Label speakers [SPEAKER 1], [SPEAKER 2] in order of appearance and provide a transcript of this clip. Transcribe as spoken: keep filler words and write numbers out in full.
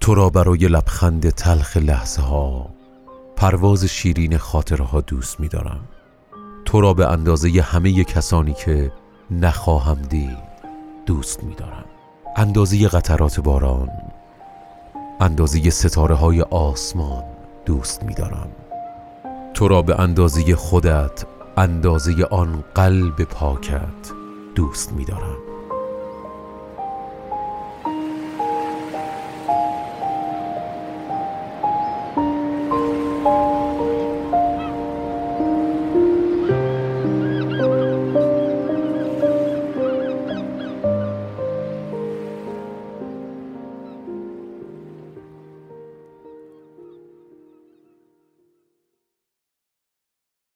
[SPEAKER 1] تو را برای لبخند تلخ لحظه ها، پرواز شیرین خاطره ها دوست می دارم. تو را به اندازه همه کسانی که نخواهم دید دوست می دارم. اندازه قطرات باران، اندازه ستاره های آسمان دوست می دارم. تو را به اندازه خودت، اندازه آن قلب پاکت دوست می دارم.